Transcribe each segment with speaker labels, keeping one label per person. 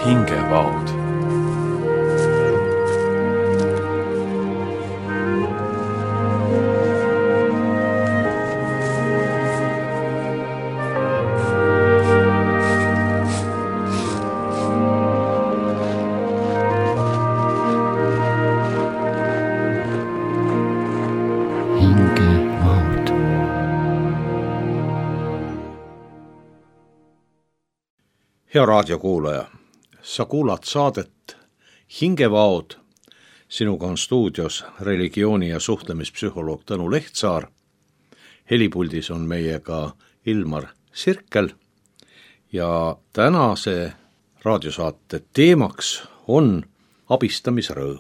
Speaker 1: hingevaod.
Speaker 2: Hea raadiokuulaja, sa kuulad saadet Hingevaod. Sinuga on stuudios religiooni- ja suhtlemispsühholoog Tõnu Lehtsaar. Helipuldis on meiega Ilmar Sirkel ja tänase raadiosaate teemaks on abistamisrõõm.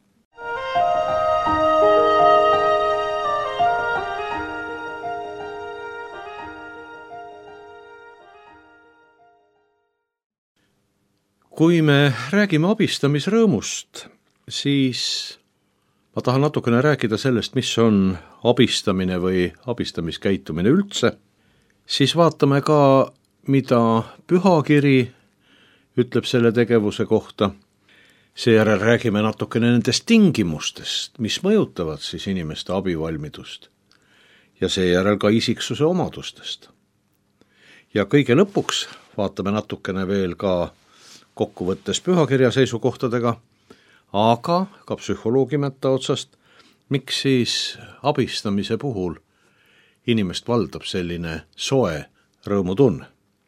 Speaker 2: Kui me räägime abistamisrõõmust, siis ma tahan natukene rääkida sellest, mis on abistamine või abistamiskäitumine üldse. Siis vaatame ka, mida pühakiri ütleb selle tegevuse kohta. Seejärel räägime natukene nendest tingimustest, mis mõjutavad siis inimeste abivalmidust. Ja seejärel ka isiksuse omadustest. Ja kõige lõpuks vaatame natukene veel ka kokkuvõttes pühakirja seisukohtadega, aga ka psühholoogi mätta otsast, miks siis abistamise puhul inimest valdab selline soe rõõmutunne.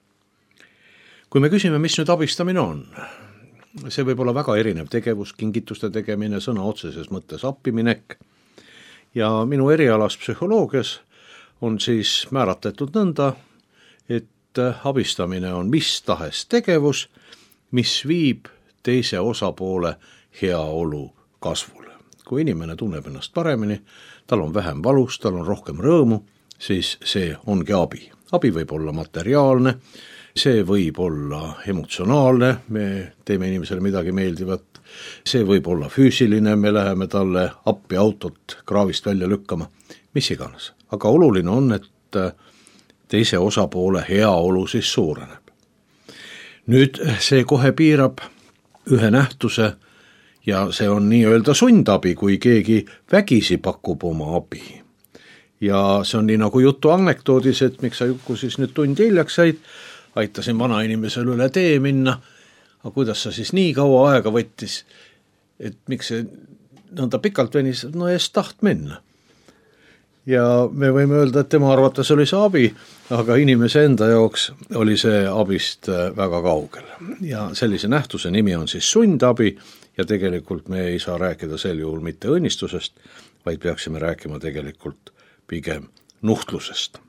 Speaker 2: Kui me küsime, mis nüüd abistamine on, see võib olla väga erinev tegevus, kingituste tegemine, sõna otseses mõttes appiminek, ja minu erialas psühholoogias on siis määratletud nõnda, et abistamine on mis tahes tegevus, mis viib teise osapoole heaolu kasvule. Kui inimene tunneb ennast paremini, tal on vähem valus, tal on rohkem rõõmu, siis see ongi abi. Abi võib olla materiaalne, see võib olla emotsionaalne, me teeme inimesele midagi meeldivat, see võib olla füüsiline, me läheme talle appi autot kraavist välja lükkama, mis iganes. Aga oluline on, et teise osapoole heaolu siis suureneb. Nüüd see kohe piirab ühe nähtuse ja see on nii-öelda sundabi, kui keegi vägisi pakub oma abi. Ja see on nii nagu jutu anekdoodis, et miks sa Juku siis nüüd tund hiljaks said, aitasin vanainimesel üle tee minna, aga kuidas sa siis nii kaua aega võttis, et miks see nõnda pikalt venis, no eest taht minna. Ja me võime öelda, et tema arvates oli see abi, aga inimese enda jaoks oli see abist väga kaugel. Ja sellise nähtuse nimi on siis sundabi ja tegelikult me ei saa rääkida sel juhul mitte õnnistusest, vaid peaksime rääkima tegelikult pigem nuhtlusest.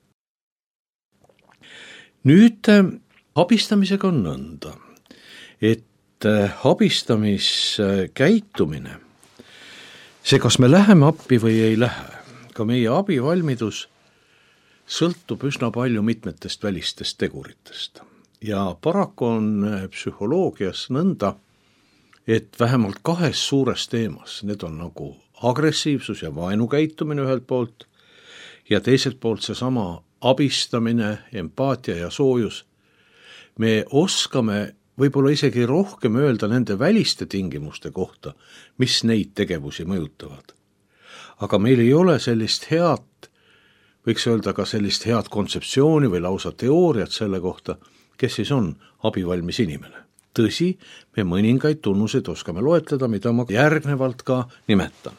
Speaker 2: Nüüd abistamisega on nõnda, et abistamiskäitumine, see kas me läheme appi või ei lähe, ka meie abivalmidus sõltub üsna palju mitmetest välistest teguritest. Ja paraku on psühholoogias nõnda, et vähemalt kahes suures teemas, need on nagu agressiivsus ja vaenukäitumine ühelt poolt ja teiselt poolt seesama abistamine, empaatia ja soojus. Me oskame võib-olla isegi rohkem öelda nende väliste tingimuste kohta, mis neid tegevusi mõjutavad. Aga meil ei ole sellist head, võiks öelda ka sellist head kontseptsiooni või lausa teooriat selle kohta, kes siis on abivalmis inimene. Tõsi, me mõningaid tunnuseid oskame loetleda, mida ma järgnevalt ka nimetan.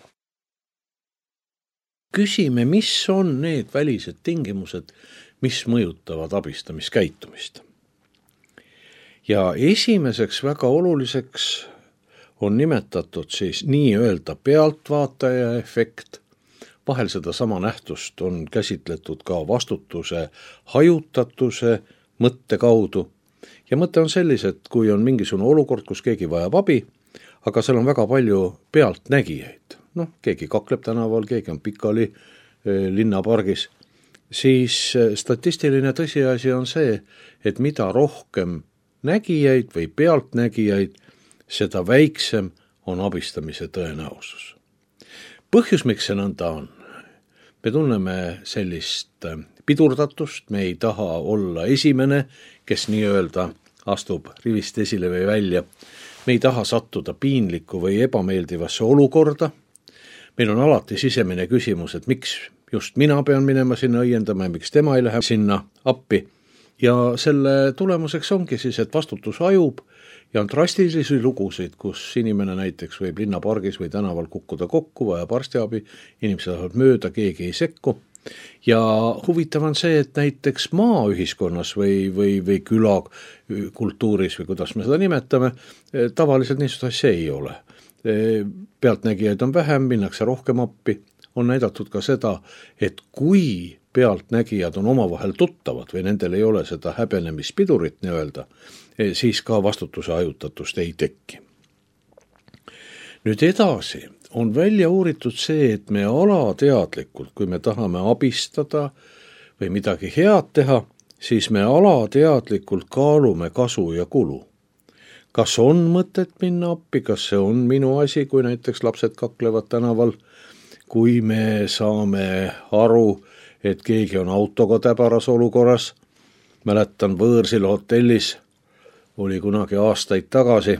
Speaker 2: Küsime, mis on need välised tingimused, mis mõjutavad abistamiskäitumist. Ja esimeseks väga oluliseks on nimetatud siis nii-öelda pealtvaataja efekt. Vahel seda sama nähtust on käsitletud ka vastutuse hajutatuse mõtte kaudu. Ja mõte on sellis, et kui on mingisugune olukord, kus keegi vajab abi, aga seal on väga palju pealtnägijaid. Keegi kakleb tänaval, keegi on pikali linnapargis. Siis statistiline tõsiasi on see, et mida rohkem nägijaid või pealtnägijaid, seda väiksem on abistamise tõenäosus. Põhjus, miks see nõnda on? Me tunneme sellist pidurdatust, me ei taha olla esimene, kes nii-öelda astub rivist esile või välja. Me ei taha sattuda piinlikku või ebameeldivasse olukorda. Meil on alati sisemine küsimus, et miks just mina pean minema sinna õiendama ja miks tema ei lähe sinna appi. Ja selle tulemuseks ongi siis, et vastutus ajub ja on drastilisi lugusid, kus inimene näiteks võib linnapargis või tänaval kukkuda kokku, vajab arstiabi, inimesed lähevad mööda, keegi ei sekku. Ja huvitav on see, et näiteks maaühiskonnas või külakultuuris või kuidas me seda nimetame, tavaliselt niisugust asja ei ole. Pealtnägijaid on vähem, minnakse rohkem appi. On näidatud ka seda, et kui pealtnägijad on omavahel tuttavad või nendel ei ole seda häbenemispidurit nii öelda, siis ka vastutuse hajutatust ei tekki. Nüüd edasi on välja uuritud see, et me alateadlikult, kui me tahame abistada või midagi head teha, siis me alateadlikult kaalume kasu ja kulu. Kas on mõtet minna appi, kas see on minu asi, kui näiteks lapsed kaklevad tänaval, kui me saame aru, et keegi on autoga täbaras olukorras. Mäletan Võõrsil hotellis, oli kunagi aastaid tagasi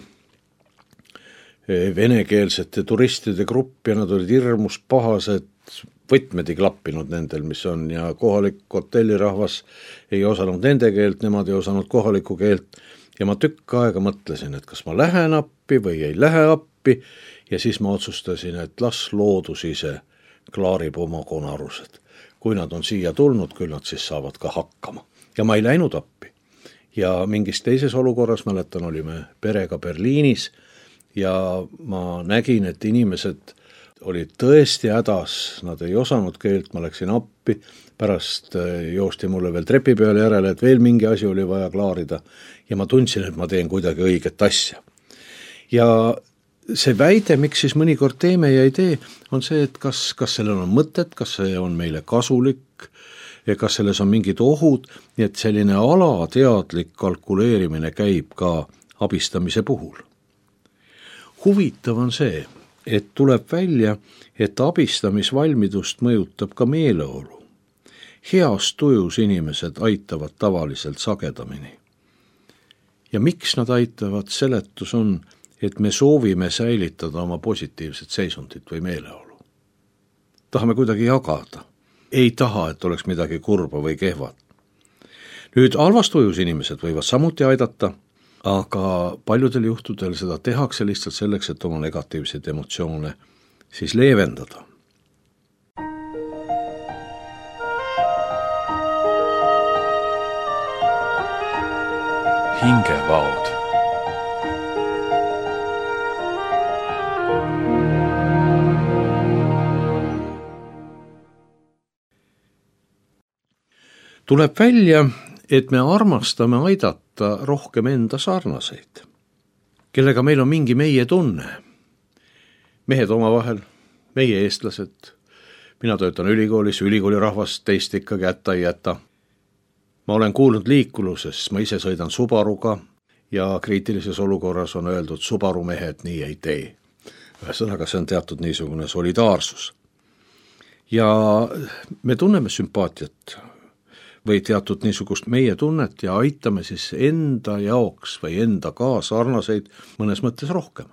Speaker 2: venekeelsete turistide grupp ja nad olid hirmus pahased, võtmed ei klappinud nendel, mis on, ja kohalik hotellirahvas ei osanud nende keelt, nemad ei osanud kohalikku keelt ja ma tükk aega mõtlesin, et kas ma lähen appi või ei lähe appi ja siis ma otsustasin, et las loodus ise klaarib oma konarused. Kui nad on siia tulnud, küll nad siis saavad ka hakkama. Ja ma ei läinud appi. Ja mingis teises olukorras, mäletan, olime perega Berliinis ja ma nägin, et inimesed olid tõesti hädas, nad ei osanud keelt, ma läksin appi, pärast joosti mulle veel trepi peale järele, et veel mingi asi oli vaja klaarida ja ma tundsin, et ma teen kuidagi õiget asja. Ja see väide, miks siis mõnikord teeme ja ei tee, on see, et kas sellel on mõtet, kas see on meile kasulik ja kas selles on mingid ohud, nii et selline alateadlik kalkuleerimine käib ka abistamise puhul. Huvitav on see, et tuleb välja, et abistamisvalmidust mõjutab ka meeleolu. Heas tujus inimesed aitavad tavaliselt sagedamini. Ja miks nad aitavad, seletus on, et me soovime säilitada oma positiivset seisundit või meeleolu. Tahame kuidagi jagada. Ei taha, et oleks midagi kurba või kehvad. Nüüd halvastujus inimesed võivad samuti aidata, aga paljudel juhtudel seda tehakse lihtsalt selleks, et oma negatiivseid emotsioone siis leevendada.
Speaker 1: Hingevaod.
Speaker 2: Tuleb välja, et me armastame aidata rohkem enda sarnaseid, kellega meil on mingi meie tunne. Mehed omavahel, meie eestlased, mina töötan ülikoolis, ülikooli rahvast teist ikkagi jätta ei jäta. Ma olen kuulnud liikuluses, ma ise sõidan Subaruga ja kriitilises olukorras on öeldud, Subaru mehed nii ei tee. Ühesõnaga, see on teatud niisugune solidaarsus. Ja me tunneme sümpaatiat või teatud niisugust meie tunnet ja aitame siis enda jaoks või enda kaasarnaseid mõnes mõttes rohkem.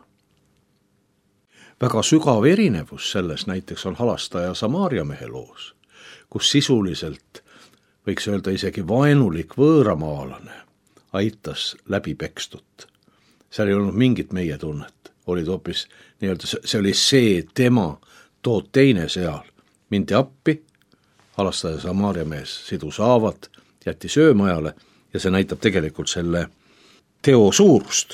Speaker 2: Väga sügav erinevus selles näiteks on Halastaja Samaaria mehe loos, kus sisuliselt võiks öelda isegi vaenulik võõramaalane aitas läbi pekstut. Seal ei olnud mingit meie tunnet, olid hoopis nii-öelda, see oli see tema, tood teine seal, mindi appi, Halastaja Samaaria mees sidus haavad, jätti söömajale ja see näitab tegelikult selle teo suurust.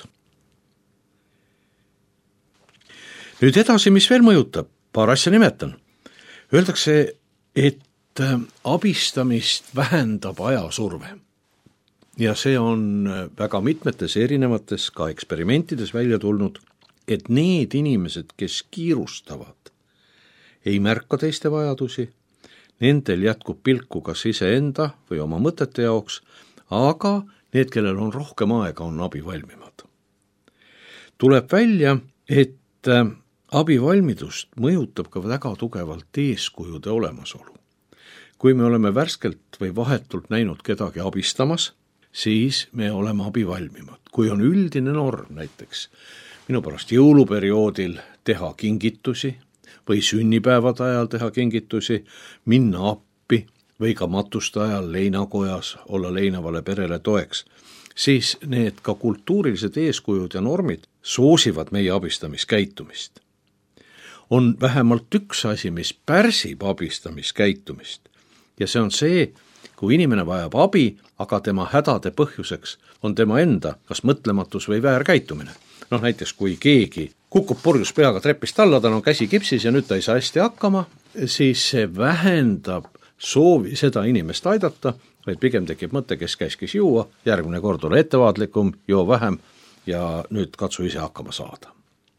Speaker 2: Nüüd edasi, mis veel mõjutab, paar asja nimetan. Öeldakse, et abistamist vähendab ajasurve. Ja see on väga mitmetes erinevates ka eksperimentides välja tulnud, et need inimesed, kes kiirustavad, ei märka teiste vajadusi, nendel jätkub pilku kas iseenda või oma mõtete jaoks, aga need, kellel on rohkem aega, on abivalmimad. Tuleb välja, et abivalmidust mõjutab ka väga tugevalt eeskujude olemasolu. Kui me oleme värskelt või vahetult näinud kedagi abistamas, siis me oleme abivalmimad. Kui on üldine norm näiteks minu pärast jõuluperioodil teha kingitusi või sünnipäevade ajal teha kingitusi, minna appi või ka matuste ajal leinakojas olla leinavale perele toeks, siis need ka kultuurilised eeskujud ja normid soosivad meie abistamiskäitumist. On vähemalt üks asi, mis pärsib abistamiskäitumist ja see on see, kui inimene vajab abi, aga tema hädade põhjuseks on tema enda kas mõtlematus või väärkäitumine. Näiteks kui keegi kukub purjus peaga trepist alla, tal on käsi kipsis ja nüüd ta ei saa hästi hakkama, siis see vähendab soovi seda inimest aidata, vaid pigem tekib mõte, kes käskis juua, järgmine kord ole ettevaatlikum, joo vähem ja nüüd katsu ise hakkama saada.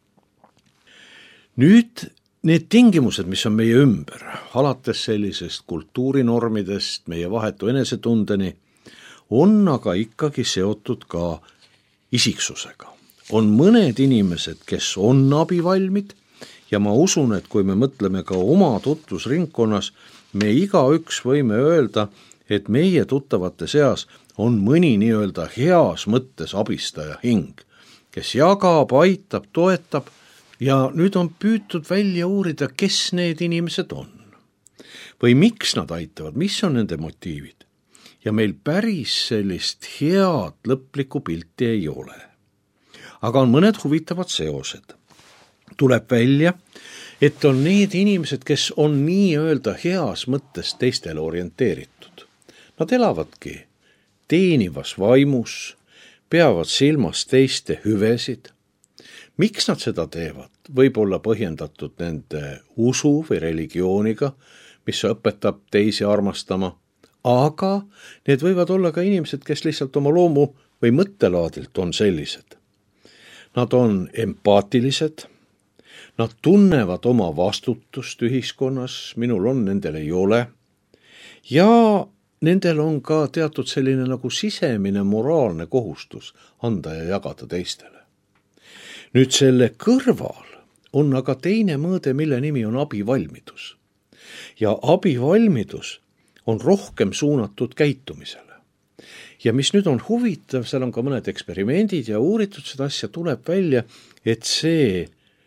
Speaker 2: Nüüd need tingimused, mis on meie ümber, alates sellisest kultuurinormidest, meie vahetu enesetundeni, on aga ikkagi seotud ka isiksusega. On mõned inimesed, kes on abivalmid ja ma usun, et kui me mõtleme ka oma tutvusringkonnas, me igaüks võime öelda, et meie tuttavate seas on mõni nii-öelda heas mõttes abistaja hing, kes jagab, aitab, toetab ja nüüd on püütud välja uurida, kes need inimesed on. Või miks nad aitavad, mis on nende motiivid. Ja meil päris sellist head lõplikku pilti ei ole. Aga on mõned huvitavad seosed. Tuleb välja, et on need inimesed, kes on nii-öelda heas mõttes teistele orienteeritud. Nad elavadki teenivas vaimus, peavad silmas teiste hüvesid. Miks nad seda teevad? Võib olla põhjendatud nende usu või religiooniga, mis õpetab teisi armastama, aga need võivad olla ka inimesed, kes lihtsalt oma loomu või mõttelaadilt on sellised. Nad on empaatilised, nad tunnevad oma vastutust ühiskonnas, minul on, nendel ei ole, ja nendel on ka teatud selline nagu sisemine moraalne kohustus anda ja jagada teistele. Nüüd selle kõrval on aga teine mõõde, mille nimi on abivalmidus. Ja abivalmidus on rohkem suunatud käitumisele. Ja mis nüüd on huvitav, seal on ka mõned eksperimendid ja uuritud seda asja, tuleb välja, et see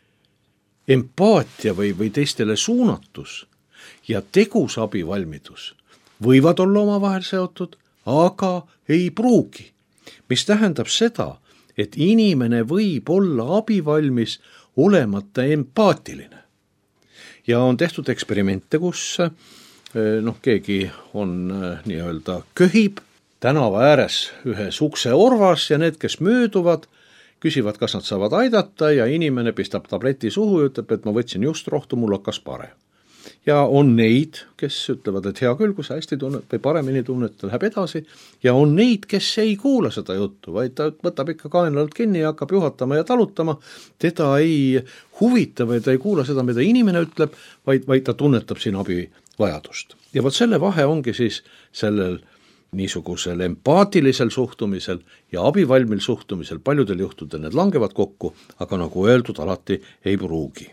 Speaker 2: empaatia või teistele suunatus ja tegus abivalmidus võivad olla omavahel seotud, aga ei pruugi. Mis tähendab seda, et inimene võib olla abivalmis olemata empaatiline. Ja on tehtud eksperimente, kus keegi on nii-öelda köhib tänava ääres ühes ukse orvas ja need, kes mööduvad, küsivad, kas nad saavad aidata ja inimene pistab tableti suhu ja ütleb, et ma võtsin just rohtu, mul hakkas parem. Ja on neid, kes ütlevad, et hea küll, kui sa hästi tunned või paremini tunned, läheb edasi. Ja on neid, kes ei kuula seda juttu, vaid ta võtab ikka kaenlalt kinni ja hakkab juhatama ja talutama. Teda ei huvita või ta ei kuula seda, mida inimene ütleb, vaid ta tunnetab siin abi vajadust. Ja võt selle vahe ongi siis sellel niisugusel empaatilisel suhtumisel ja abivalmil suhtumisel. Paljudel juhtudel need langevad kokku, aga nagu öeldud, alati ei pruugi.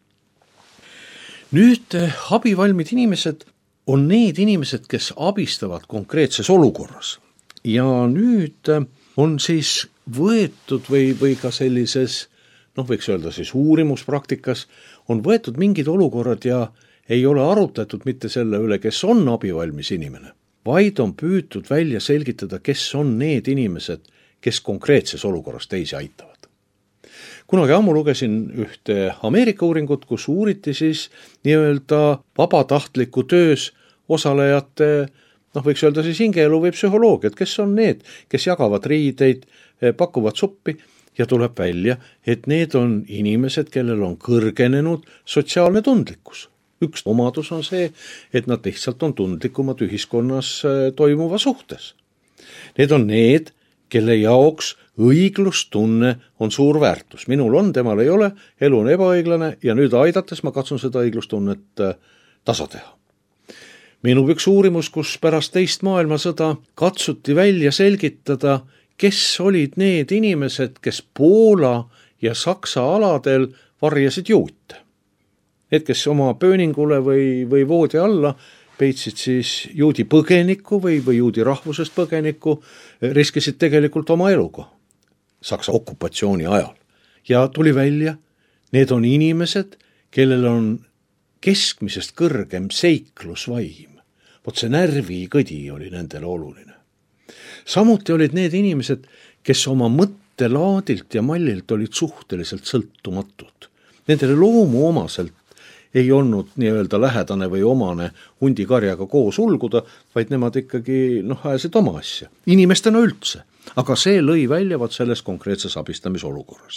Speaker 2: Nüüd abivalmid inimesed on need inimesed, kes abistavad konkreetses olukorras. Ja nüüd on siis võetud või ka sellises, võiks öelda siis uurimuspraktikas, on võetud mingid olukorrad ja ei ole arutatud mitte selle üle, kes on abivalmis inimene, vaid on püütud välja selgitada, kes on need inimesed, kes konkreetses olukorras teisi aitavad. Kunagi ammu lugesin ühte Ameerika uuringut, kus uuriti siis nii-öelda vabatahtliku töös osalejate, võiks öelda siis hingeelu või psühholoogiat, kes on need, kes jagavad riideid, pakuvad suppi ja tuleb välja, et need on inimesed, kellel on kõrgenenud sotsiaalne tundlikkus. Üks omadus on see, et nad lihtsalt on tundlikumad ühiskonnas toimuva suhtes. Need on need, kelle jaoks õiglustunne on suur väärtus. Minul on, temal ei ole, elu on ebaõiglane ja nüüd aidates ma katsun seda õiglustunnet tasa teha. Minu üks uurimus, kus pärast teist maailmasõda katsuti välja selgitada, kes olid need inimesed, kes Poola ja Saksa aladel varjasid juute. Need, kes oma pööningule või voodi alla peitsid siis juudi põgeniku või juudi rahvusest põgeniku, riskisid tegelikult oma eluga Saksa okupatsiooni ajal. Ja tuli välja, need on inimesed, kellel on keskmisest kõrgem seiklusvaim. Vot see närvikõdi oli nendele oluline. Samuti olid need inimesed, kes oma mõttelaadilt ja mallilt olid suhteliselt sõltumatud. Nendele loomuomaselt ei olnud nii-öelda lähedane või omane hundikarjaga koos ulguda, vaid nemad ikkagi ajasid oma asja. Inimestena üldse, aga see lõi välja vaat selles konkreetses abistamisolukorras.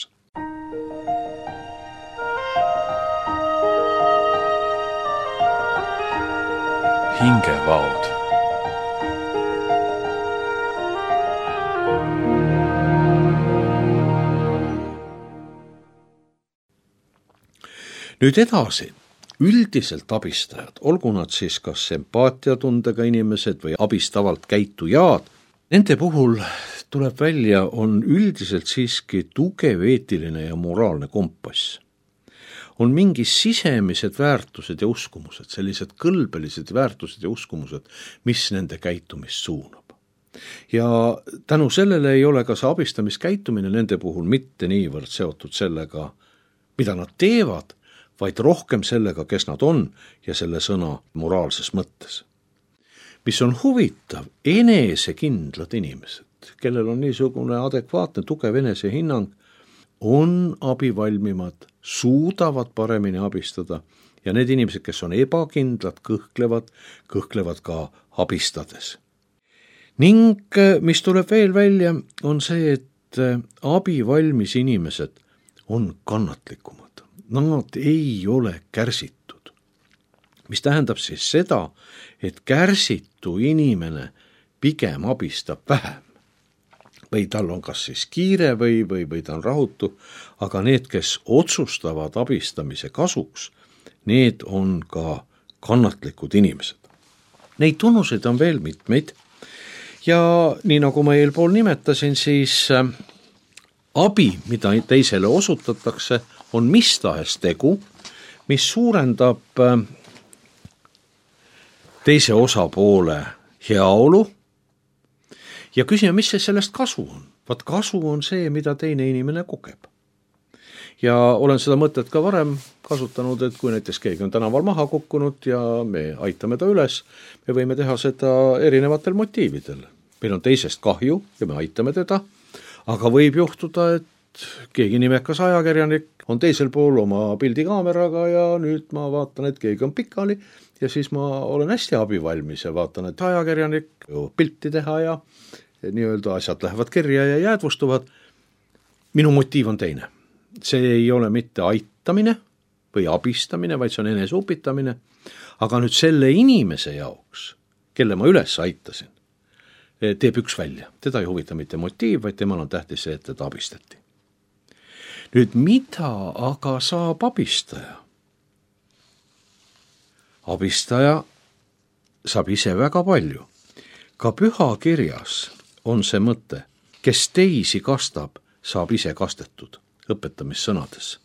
Speaker 1: Hingevaod.
Speaker 2: Nüüd edasi, üldiselt abistajad, olgu nad siis kas empaatiatundega inimesed või abistavalt käitujad, nende puhul tuleb välja, on üldiselt siiski tugev eetiline ja moraalne kompass. On mingi sisemised väärtused ja uskumused, sellised kõlbelised väärtused ja uskumused, mis nende käitumist suunab. Ja tänu sellele ei ole ka see abistamiskäitumine nende puhul mitte niivõrd seotud sellega, mida nad teevad, vaid rohkem sellega, kes nad on ja selle sõna moraalses mõttes. Mis on huvitav, enesekindlad inimesed, kellel on niisugune adekvaatne, tugev enesehinnang, on abivalmimad, suudavad paremini abistada ja need inimesed, kes on ebakindlad, kõhklevad ka abistades. Ning mis tuleb veel välja, on see, et abivalmis inimesed on kannatlikumad. Nad ei ole kärsitud. Mis tähendab siis seda, et kärsitu inimene pigem abistab vähem. Või tal on kas siis kiire või ta on rahutu, aga need, kes otsustavad abistamise kasuks, need on ka kannatlikud inimesed. Neid tunnuseid on veel mitmeid ja nii nagu ma eelpool nimetasin, siis abi, mida teisele osutatakse, on mis tahes tegu, mis suurendab teise osapoole heaolu ja küsime, mis sellest kasu on. Vaat kasu on see, mida teine inimene kogeb. Ja olen seda mõtet ka varem kasutanud, et kui näiteks keegi on tänaval maha kukkunud ja me aitame ta üles, me võime teha seda erinevatel motiividel. Meil on teisest kahju ja me aitame teda, aga võib juhtuda, et keegi nimekas ajakirjanik on teisel pool oma pildikaameraga ja nüüd ma vaatan, et keegi on pikali ja siis ma olen hästi abivalmis ja vaatan, et ajakirjanik pilti teha ja nii-öelda asjad lähevad kirja ja jäädvustuvad. Minu motiiv on teine. See ei ole mitte aitamine või abistamine, vaid see on eneseupitamine. Aga nüüd selle inimese jaoks, kelle ma üles aitasin, teeb üks välja. Teda ei huvita mitte motiiv, vaid temal on tähtis see, et teda abistati. Nüüd, mida aga saab abistaja? Abistaja saab ise väga palju. Ka pühakirjas on see mõte, kes teisi kastab, saab ise kastetud õpetamissõnades.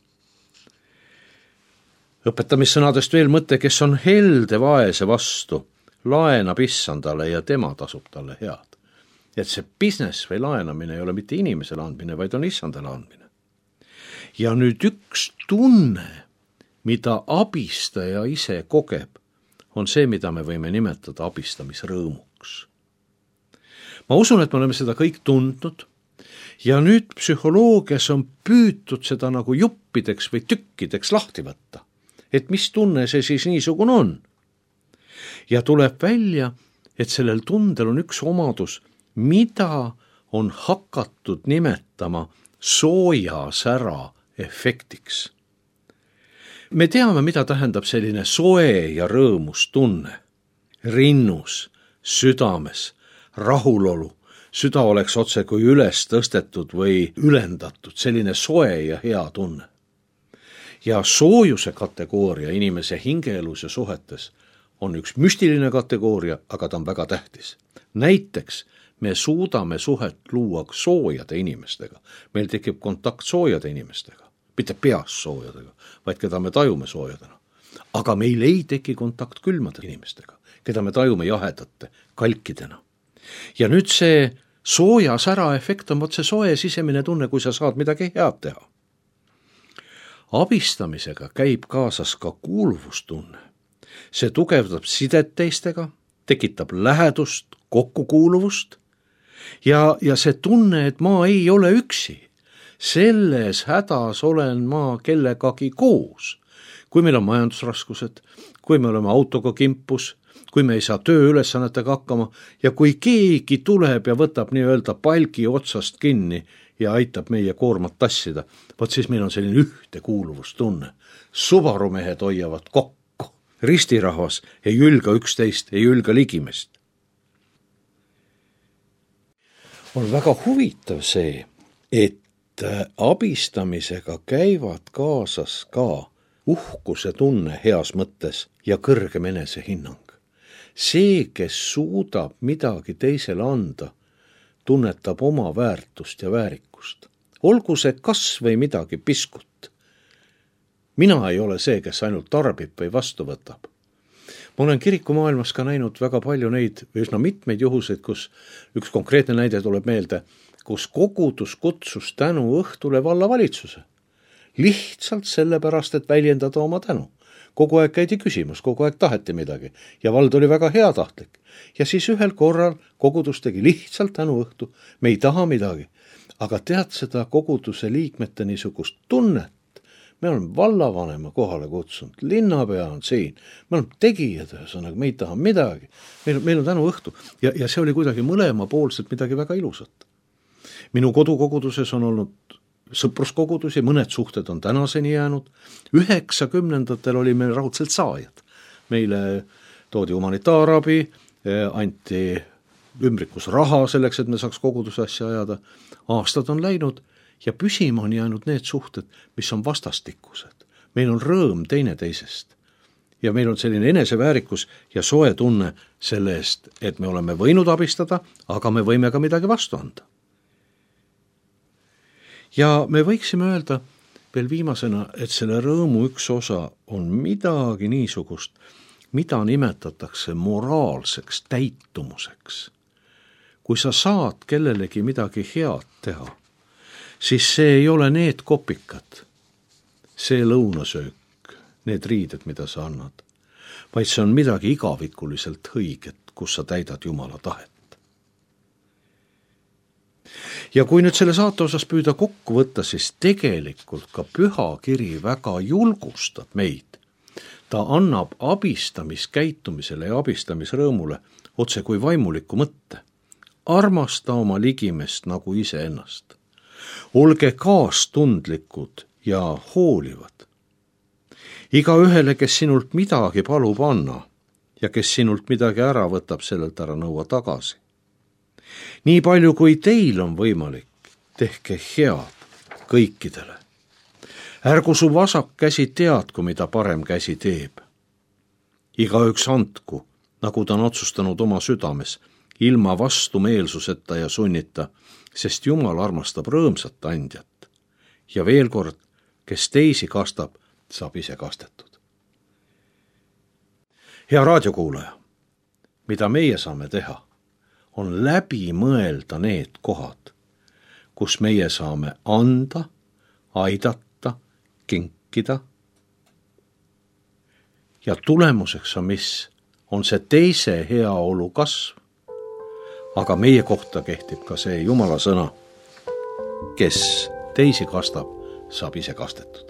Speaker 2: Õpetamissõnadest veel mõte, kes on helde vaese vastu, laenab issandale ja tema tasub talle head. Et see business või laenamine ei ole mitte inimesele andmine, vaid on issandale andmine. Ja nüüd üks tunne, mida abistaja ise kogeb, on see, mida me võime nimetada abistamisrõõmuks. Ma usun, et me oleme seda kõik tundnud ja nüüd psühholoogias on püütud seda nagu juppideks või tükkideks lahti võtta. Et mis tunne see siis niisugune on? Ja tuleb välja, et sellel tundel on üks omadus, mida on hakatud nimetama sooja sära efektiks. Me teame, mida tähendab selline soe ja rõõmus tunne. Rinnus, südames, rahulolu, süda oleks otse kui üles tõstetud või ülendatud, selline soe ja hea tunne. Ja soojuse kategooria inimese hingeelus ja suhetes on üks müstiline kategooria, aga ta on väga tähtis. Näiteks me suudame suhet luua soojade inimestega. Meil tekib kontakt soojade inimestega, mitte peas soojadega, vaid keda me tajume soojadena. Aga meil ei teki kontakt külmade inimestega. keda me tajume jahedate, kalkidena. Ja nüüd see sooja sära efekt on see soe sisemine tunne, kui sa saad midagi head teha. Abistamisega käib kaasas ka kuuluvustunne. See tugevdab sidet teistega, tekitab lähedust, kokkukuuluvust ja see tunne, et ma ei ole üksi. Selles hädas olen ma kellegagi koos. Kui meil on majandusraskused, kui me oleme autoga kimpus, kui me ei saa tööülesannetega hakkama ja kui keegi tuleb ja võtab nii-öelda palgi otsast kinni ja aitab meie koormat tassida, vot siis meil on selline ühtekuuluvustunne. Subarumehed hoiavad kokku, ristirahvas ei ülga üksteist, ei ülga ligimest. On väga huvitav see, et abistamisega käivad kaasas ka uhkuse tunne heas mõttes ja kõrgem enesehinnang. See, kes suudab midagi teisele anda, tunnetab oma väärtust ja väärikust. Olgu see kas või midagi piskut. Mina ei ole see, kes ainult tarbib või vastu võtab. Ma olen kirikumaailmas ka näinud väga palju neid, üsna mitmeid juhuseid, kus üks konkreetne näide tuleb meelde, kus kogudus kutsus tänu õhtule vallavalitsuse. Lihtsalt sellepärast, et väljendada oma tänu. Kogu aeg käidi küsimus, kogu aeg taheti midagi ja vald oli väga heatahtlik. Ja siis ühel korral kogudus tegi lihtsalt tänu õhtu. Me ei taha midagi, aga tead seda koguduse liikmete niisugust tunnet. Me oleme vallavanema kohale kutsunud, linnapea on siin, me oleme tegijad, ühesõnaga, me ei taha midagi. Meil on tänu õhtu ja see oli kuidagi mõlemapoolselt midagi väga ilusat. Minu kodukoguduses on olnud sõpruskogudusi, mõned suhted on tänaseni jäänud. 90ndatel oli meil raudselt saajad. Meile toodi humanitaarabi, anti ümbrikus raha selleks, et me saaks koguduse asja ajada. Aastad on läinud ja püsima on jäänud need suhted, mis on vastastikused. Meil on rõõm teineteisest. Ja meil on selline eneseväärikus ja soe tunne selle eest, et me oleme võinud abistada, aga me võime ka midagi vastu anda. Ja me võiksime öelda veel viimasena, et selle rõõmu üks osa on midagi niisugust, mida nimetatakse moraalseks täitumuseks. Kui sa saad kellelegi midagi head teha, siis see ei ole need kopikad, see lõunasöök, need riided, mida sa annad, vaid see on midagi igavikuliselt õiget, kus sa täidad Jumala tahet. Ja kui nüüd selle saate osas püüda kokku võtta, siis tegelikult ka Püha Kiri väga julgustab meid. Ta annab abistamiskäitumisele ja abistamisrõõmule otse kui vaimuliku mõtte. Armasta oma ligimest nagu iseennast. Olge kaastundlikud ja hoolivad. Iga ühele, kes sinult midagi palub anna ja kes sinult midagi ära võtab, sellelt ära nõua tagasi. Nii palju kui teil on võimalik, tehke head kõikidele. Ärgu su vasak käsi teadku, mida parem käsi teeb. Igaüks andku, nagu ta on otsustanud oma südames, ilma vastumeelsuseta ja sunnita, sest Jumal armastab rõõmsat andjat. Ja veel kord, kes teisi kastab, saab ise kastetud. Hea raadiokuulaja, mida meie saame teha, on läbi mõelda need kohad, kus meie saame anda, aidata, kinkida. Ja tulemuseks on mis? On see teise heaolu kasv. Aga meie kohta kehtib ka see Jumala sõna, kes teisi kastab, saab ise kastetud.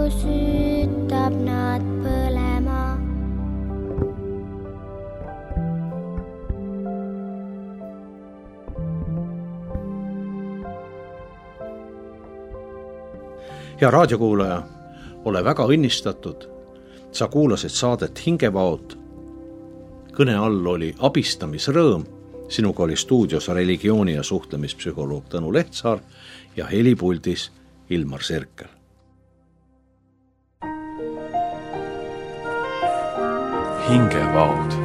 Speaker 1: süütab nad põlema.
Speaker 2: Hea raadiokuulaja, ole väga õnnistatud. Sa kuulasid saadet Hingevaod. Kõne all oli abistamisrõõm. Sinuga oli stuudios religiooni- ja suhtlemispsühholoog Tõnu Lehtsaar ja helipuldis Ilmar Sirkel.
Speaker 3: Hingevaod.